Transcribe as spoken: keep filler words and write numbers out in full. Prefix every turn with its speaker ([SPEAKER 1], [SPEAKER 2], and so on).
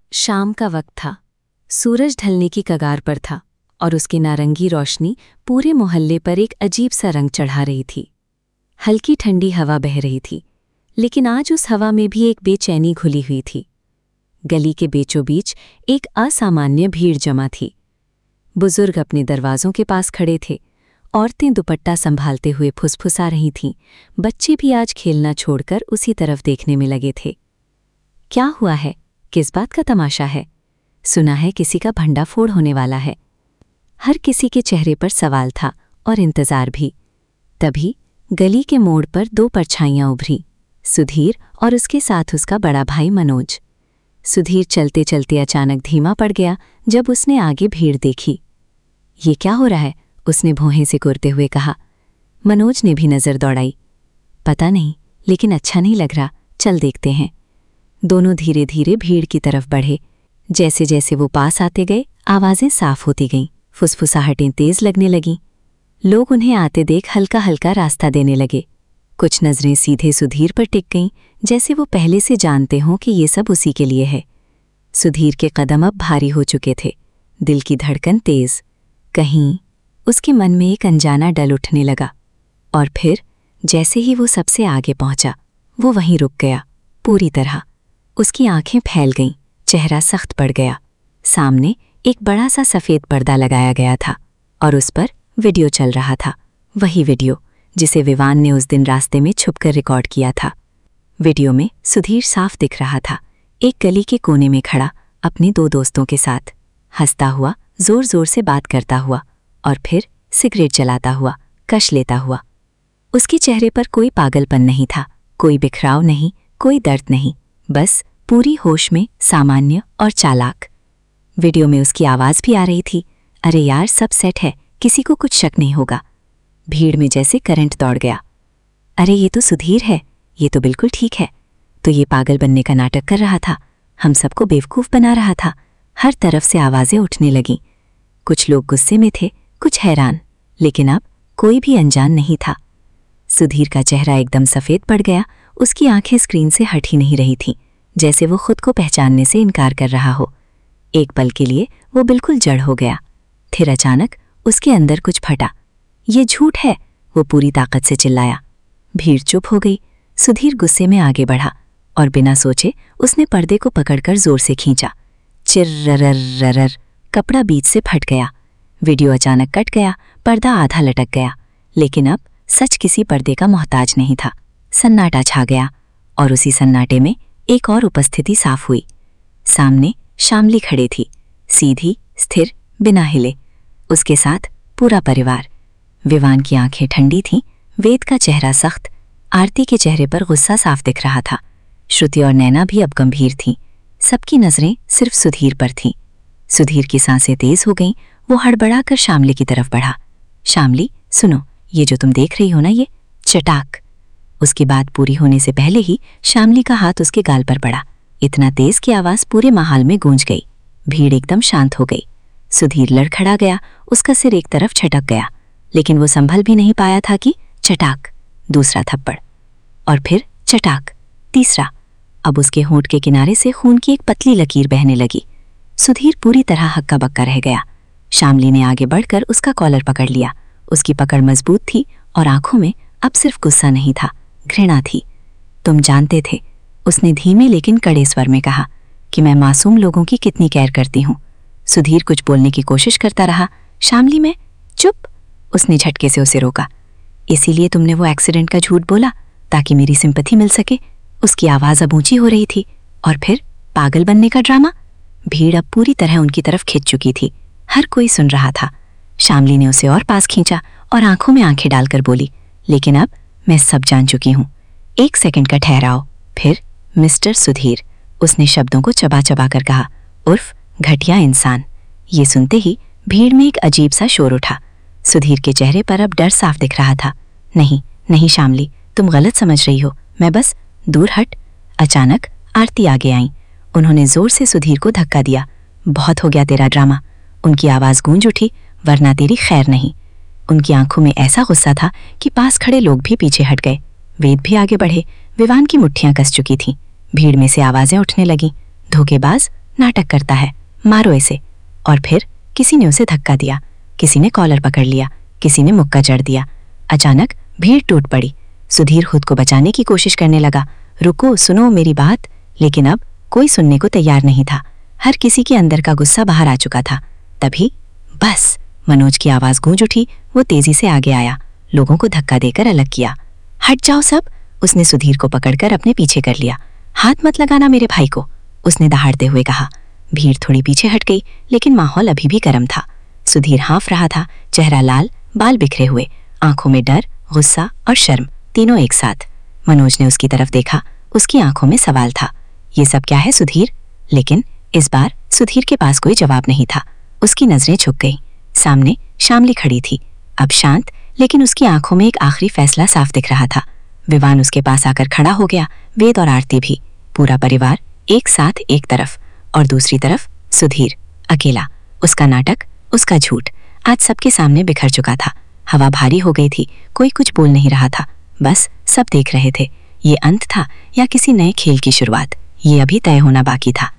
[SPEAKER 1] शाम का वक्त था। सूरज ढलने की कगार पर था और उसकी नारंगी रोशनी पूरे मोहल्ले पर एक अजीब सा रंग चढ़ा रही थी। हल्की ठंडी हवा बह रही थी, लेकिन आज उस हवा में भी एक बेचैनी घुली हुई थी। गली के बीचों बीच एक असामान्य भीड़ जमा थी। बुजुर्ग अपने दरवाजों के पास खड़े थे, औरतें दुपट्टा संभालते हुए फुसफुसा रही थीं, बच्चे भी आज खेलना छोड़कर उसी तरफ देखने में लगे थे। क्या हुआ है? किस बात का तमाशा है? सुना है किसी का भंडाफोड़ होने वाला है। हर किसी के चेहरे पर सवाल था और इंतजार भी। तभी गली के मोड़ पर दो परछाइयां उभरी, सुधीर और उसके साथ उसका बड़ा भाई मनोज। सुधीर चलते चलते अचानक धीमा पड़ गया जब उसने आगे भीड़ देखी। ये क्या हो रहा है? उसने भौहें से कुरते हुए कहा। मनोज ने भी नजर दौड़ाई। पता नहीं, लेकिन अच्छा नहीं लग रहा, चल देखते हैं। दोनों धीरे धीरे भीड़ की तरफ बढ़े। जैसे जैसे वो पास आते गए, आवाजें साफ होती गईं, फुसफुसाहटें तेज लगने लगीं। लोग उन्हें आते देख हल्का हल्का रास्ता देने लगे। कुछ नजरें सीधे सुधीर पर टिक गईं, जैसे वो पहले से जानते हों कि ये सब उसी के लिए है। सुधीर के कदम अब भारी हो चुके थे, दिल की धड़कन तेज। कहीं उसके मन में एक अनजाना डल उठने लगा। और फिर जैसे ही वो सबसे आगे पहुंचा, वो वहीं रुक गया, पूरी तरह। उसकी आंखें फैल गईं, चेहरा सख्त पड़ गया। सामने एक बड़ा सा सफ़ेद पर्दा लगाया गया था और उस पर वीडियो चल रहा था। वही वीडियो जिसे विवान ने उस दिन रास्ते में छुपकर रिकॉर्ड किया था। वीडियो में सुधीर साफ दिख रहा था, एक गली के कोने में खड़ा अपने दो दोस्तों के साथ, हंसता हुआ, जोर जोर से बात करता हुआ और फिर सिगरेट जलाता हुआ, कश लेता हुआ। उसके चेहरे पर कोई पागलपन नहीं था, कोई बिखराव नहीं, कोई दर्द नहीं, बस पूरी होश में, सामान्य और चालाक। वीडियो में उसकी आवाज़ भी आ रही थी। अरे यार, सब सेट है, किसी को कुछ शक नहीं होगा। भीड़ में जैसे करंट दौड़ गया। अरे ये तो सुधीर है, ये तो बिल्कुल ठीक है। तो ये पागल बनने का नाटक कर रहा था, हम सबको बेवकूफ़ बना रहा था। हर तरफ से आवाज़ें उठने लगीं। कुछ लोग गुस्से में थे, कुछ हैरान, लेकिन अब कोई भी अनजान नहीं था। सुधीर का चेहरा एकदम सफ़ेद पड़ गया, उसकी आंखें स्क्रीन से हट ही नहीं रही थीं, जैसे वो खुद को पहचानने से इनकार कर रहा हो। एक पल के लिए वो बिल्कुल जड़ हो गया। फिर अचानक उसके अंदर कुछ फटा। ये झूठ है, वो पूरी ताकत से चिल्लाया। भीड़ चुप हो गई। सुधीर गुस्से में आगे बढ़ा और बिना सोचे उसने पर्दे को पकड़कर जोर से खींचा। चिर्ररररर, कपड़ा बीच से फट गया। वीडियो अचानक कट गया, पर्दा आधा लटक गया। लेकिन अब सच किसी पर्दे का मोहताज नहीं था। सन्नाटा छा गया और उसी सन्नाटे में एक और उपस्थिति साफ हुई। सामने शामली खड़ी थी, सीधी, स्थिर, बिना हिले। उसके साथ पूरा परिवार। विवान की आंखें ठंडी थीं, वेद का चेहरा सख्त, आरती के चेहरे पर गुस्सा साफ दिख रहा था। श्रुति और नैना भी अब गंभीर थीं। सबकी नजरें सिर्फ सुधीर पर थीं। सुधीर की सांसें तेज हो गईं, वो हड़बड़ाकर शामली की तरफ बढ़ा। शामली, सुनो, ये जो तुम देख रही हो ना, ये चटाक। उसकी बात पूरी होने से पहले ही शामली का हाथ उसके गाल पर पड़ा। इतना तेज कि आवाज पूरे माहौल में गूंज गई। भीड़ एकदम शांत हो गई। सुधीर लड़खड़ा गया, उसका सिर एक तरफ छटक गया, लेकिन वो संभल भी नहीं पाया था कि चटाक, दूसरा थप्पड़, और फिर चटाक, तीसरा। अब उसके होंठ के किनारे से खून की एक पतली लकीर बहने लगी। सुधीर पूरी तरह हक्का बक्का रह गया। शामली ने आगे बढ़कर उसका कॉलर पकड़ लिया। उसकी पकड़ मजबूत थी और आंखों में अब सिर्फ गुस्सा नहीं था, घृणा थी। तुम जानते थे, उसने धीमे लेकिन कड़े स्वर में कहा, कि मैं मासूम लोगों की कितनी केयर करती हूँ। सुधीर कुछ बोलने की कोशिश करता रहा। शामली, में चुप, उसने झटके से उसे रोका। इसीलिए तुमने वो एक्सीडेंट का झूठ बोला ताकि मेरी सिंपैथी मिल सके। उसकी आवाज़ अब ऊंची हो रही थी। और फिर पागल बनने का ड्रामा। भीड़ अब पूरी तरह उनकी तरफ खिंच चुकी थी, हर कोई सुन रहा था। शामली ने उसे और पास खींचा और आंखों में आंखें डालकर बोली, लेकिन अब मैं सब जान चुकी हूँ। एक सेकंड का ठहराओ। फिर मिस्टर सुधीर, उसने शब्दों को चबा चबा कर कहा, उर्फ घटिया इंसान। ये सुनते ही भीड़ में एक अजीब सा शोर उठा। सुधीर के चेहरे पर अब डर साफ दिख रहा था। नहीं नहीं शामली, तुम गलत समझ रही हो, मैं बस, दूर हट। अचानक आरती आगे आई। उन्होंने जोर से सुधीर को धक्का दिया। बहुत हो गया तेरा ड्रामा। उनकी आवाज़ गूंज उठी, वरना तेरी खैर नहीं। उनकी आंखों में ऐसा गुस्सा था कि पास खड़े लोग भी पीछे हट गए। वेद भी आगे बढ़े। विवान की मुट्ठियां कस चुकी थीं। भीड़ में से आवाजें उठने लगीं। धोखेबाज,
[SPEAKER 2] नाटक करता है, मारो इसे। और फिर किसी ने उसे धक्का दिया, किसी ने कॉलर पकड़ लिया, किसी ने मुक्का जड़ दिया। अचानक भीड़ टूट पड़ी। सुधीर खुद को बचाने की कोशिश करने लगा, रुको, सुनो मेरी बात। लेकिन अब कोई सुनने को तैयार नहीं था। हर किसी के अंदर का गुस्सा बाहर आ चुका था। तभी बस मनोज की आवाज गूंज उठी। वो तेजी से आगे आया, लोगों को धक्का देकर अलग किया। हट जाओ सब, उसने सुधीर को पकड़कर अपने पीछे कर लिया। हाथ मत लगाना मेरे भाई को, उसने दहाड़ते हुए कहा। भीड़ थोड़ी पीछे हट गई, लेकिन माहौल अभी भी गर्म था। सुधीर हाँफ रहा था, चेहरा लाल, बाल बिखरे हुए, आंखों में डर, गुस्सा और शर्म तीनों एक साथ। मनोज ने उसकी तरफ देखा, उसकी आंखों में सवाल था। ये सब क्या है सुधीर? लेकिन इस बार सुधीर के पास कोई जवाब नहीं था। उसकी नजरें झुक गईं। सामने शामली खड़ी थी, अब शांत, लेकिन उसकी आंखों में एक आखिरी फैसला साफ दिख रहा था। विवान उसके पास आकर खड़ा हो गया, वेद और आरती भी। पूरा परिवार एक साथ एक तरफ, और दूसरी तरफ सुधीर अकेला। उसका नाटक, उसका झूठ आज सबके सामने बिखर चुका था। हवा भारी हो गई थी, कोई कुछ बोल नहीं रहा था, बस सब देख रहे थे। ये अंत था या किसी नए खेल की शुरुआत, ये अभी तय होना बाकी था।